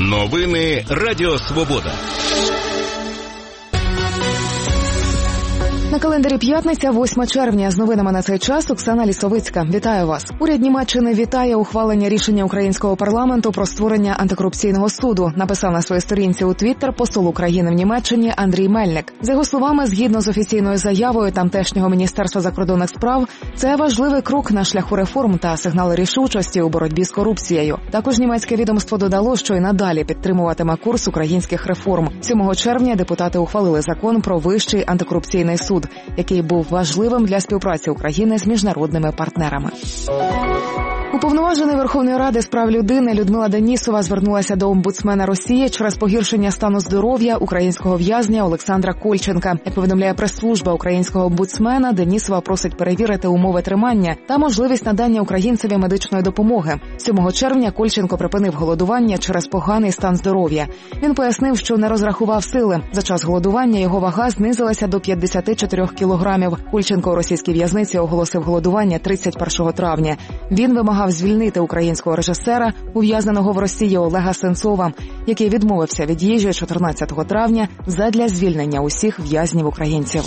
Новини Радіо Свобода. На календарі п'ятниця, 8 червня. З новинами на цей час Оксана Лісовицька. Вітаю вас. Уряд Німеччини вітає ухвалення рішення українського парламенту про створення антикорупційного суду, написав на своїй сторінці у Твіттер посол України в Німеччині Андрій Мельник. За його словами, згідно з офіційною заявою тамтешнього Міністерства закордонних справ, це важливий крок на шляху реформ та сигнал рішучості у боротьбі з корупцією. Також німецьке відомство додало, що й надалі підтримуватиме курс українських реформ. 7 червня депутати ухвалили закон про Вищий антикорупційний суд, який був важливим для співпраці України з міжнародними партнерами. Уповноважений Верховної Ради з прав людини Людмила Денісова звернулася до омбудсмена Росії через погіршення стану здоров'я українського в'язня Олександра Кольченка. Як повідомляє прес-служба українського омбудсмена, Денісова просить перевірити умови тримання та можливість надання українцеві медичної допомоги. 7 червня Кольченко припинив голодування через поганий стан здоров'я. Він пояснив, що не розрахував сили. За час голодування його вага знизилася до 54 кілограмів. Кольченко у російській в'язниці оголосив голодування 31 травня. Він вимагав звільнити українського режисера, ув'язненого в Росії Олега Сенцова, який відмовився від їжі 14 травня задля звільнення усіх в'язнів-українців.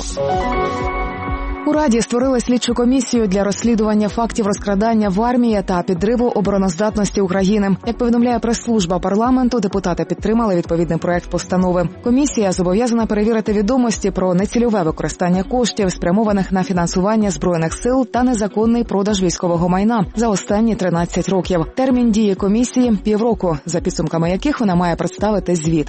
У Раді створили слідчу комісію для розслідування фактів розкрадання в армії та підриву обороноздатності України. Як повідомляє прес-служба парламенту, депутати підтримали відповідний проект постанови. Комісія зобов'язана перевірити відомості про нецільове використання коштів, спрямованих на фінансування Збройних сил та незаконний продаж військового майна за останні 13 років. Термін дії комісії – півроку, за підсумками яких вона має представити звіт.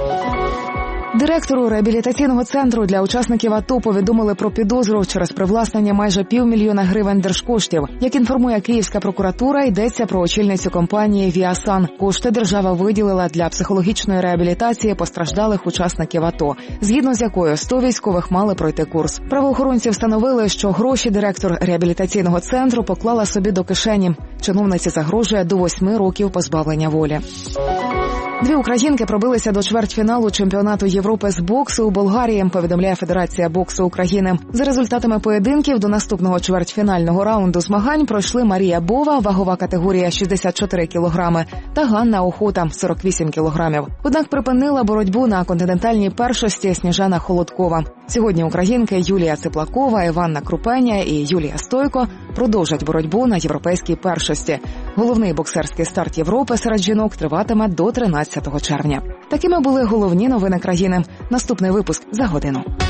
Директору реабілітаційного центру для учасників АТО повідомили про підозру через привласнення майже $500 000 гривень держкоштів. Як інформує Київська прокуратура, йдеться про очільницю компанії «Віасан». Кошти держава виділила для психологічної реабілітації постраждалих учасників АТО, згідно з якою 100 військових мали пройти курс. Правоохоронці встановили, що гроші директор реабілітаційного центру поклала собі до кишені. Чиновниці загрожує до 8 років позбавлення волі. 2 українки пробилися до чвертьфіналу чемпіонату Європи з боксу у Болгарії, повідомляє Федерація боксу України. За результатами поєдинків до наступного чвертьфінального раунду змагань пройшли Марія Бова, вагова категорія 64 кілограми, та Ганна Охота, 48 кілограмів. Однак припинила боротьбу на континентальній першості Сніжана Холодкова. Сьогодні українки Юлія Циплакова, Іванна Крупеня і Юлія Стойко продовжать боротьбу на європейській першості. Головний боксерський старт Європи серед жінок триватиме до 13 червня. Такими були головні новини країни. Наступний випуск за годину.